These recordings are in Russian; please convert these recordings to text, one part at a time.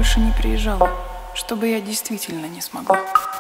больше не приезжала, чтобы я действительно не смогла.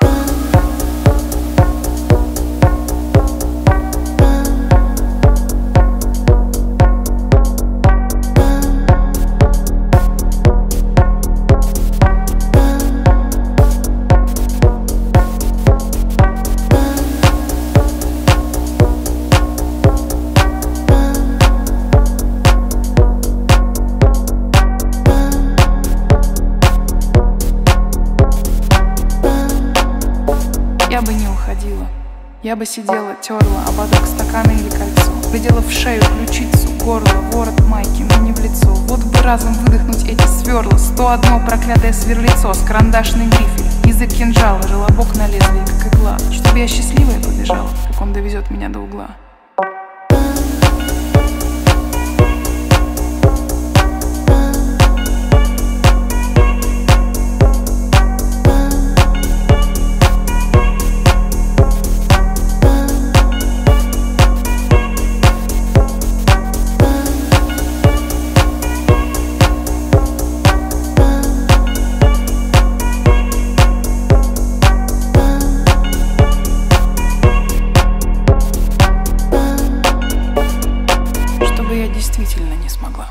Я бы не уходила, я бы сидела, терла ободок стакана или кольцо, глядела в шею, ключицу, горло, ворот майки, но не в лицо. Вот бы разом выдохнуть эти сверла, 101 проклятое сверлицо с карандашной грифель, язык кинжала, желобок на лезвие, как игла, чтобы я счастливая побежала, как он довезет меня до угла. Я действительно не смогла.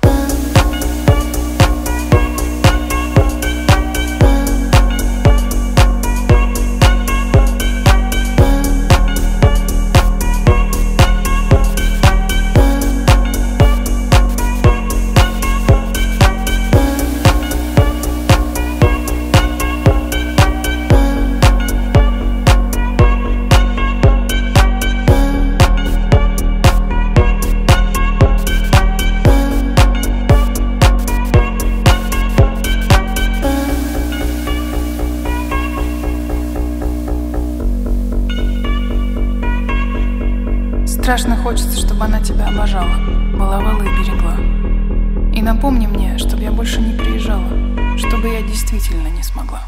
Страшно хочется, чтобы она тебя обожала, баловала и берегла. И напомни мне, чтобы я больше не приезжала, чтобы я действительно не смогла.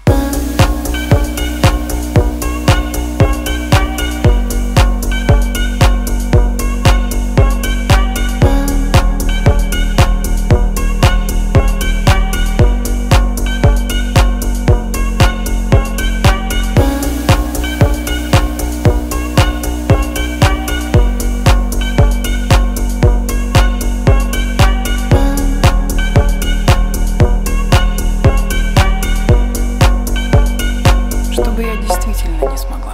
Чтобы я действительно не смогла.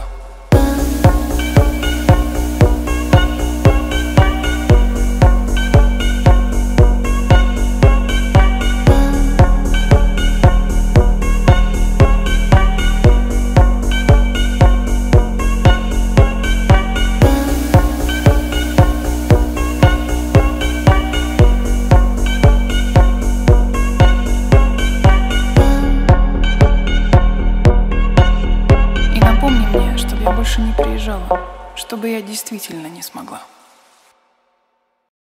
Больше не приезжала, чтобы я действительно не смогла.